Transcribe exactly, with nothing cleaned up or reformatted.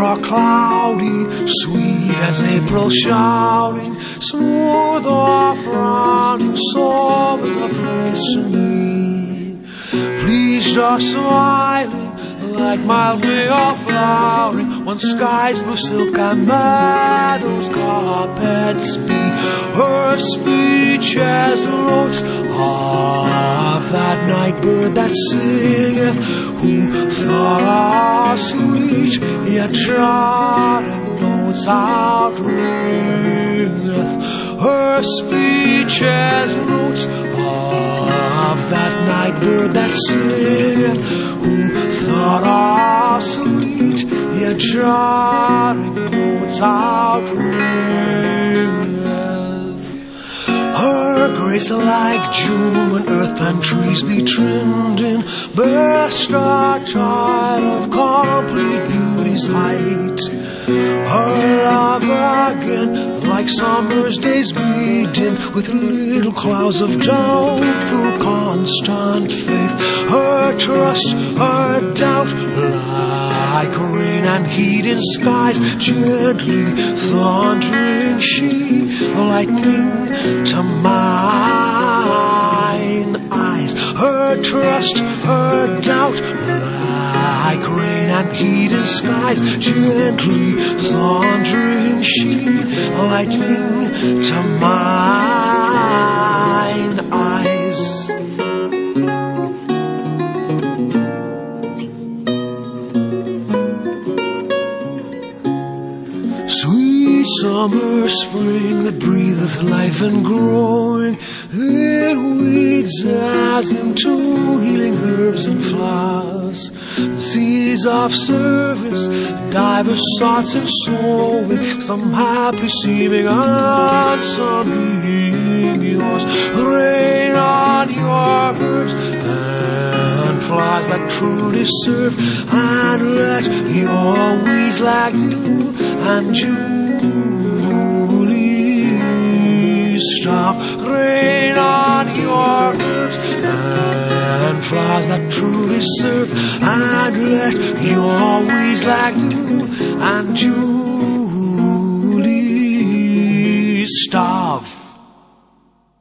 are cloudy, sweet as April shouting, smooth or frowning, soft as a face to me. Pleased or smiling, like mild May or flowering, when skies blue silk and meadows carpets be. Her speech as notes of that night bird that singeth, who thought are sweet, yet trodden notes outringeth. Her speech as notes of that night bird that singeth, who thought are sweet, yet trodden notes outringeth. Her grace like June when earth and trees be trimmed in best a child of complete beauty's height. Her love again like summer's days be dim with little clouds of doubtful constant faith. Her trust, her doubt like rain and heat in skies, gently thundering she, lightning to mine eyes. Her trust, her doubt like rain and heat in skies, gently thundering she, lightning to mine eyes. Sweet summer spring that breatheth life and growing in weeds as into healing herbs and flowers. Seas of service, divers thoughts and sowing, some happy seeming and some being yours. Rain on your herbs and flowers that truly serve, and let your weeds like dew and Julie stop. Rain on your herbs and flowers that truly serve, and let your weeds like dew and Julie starve.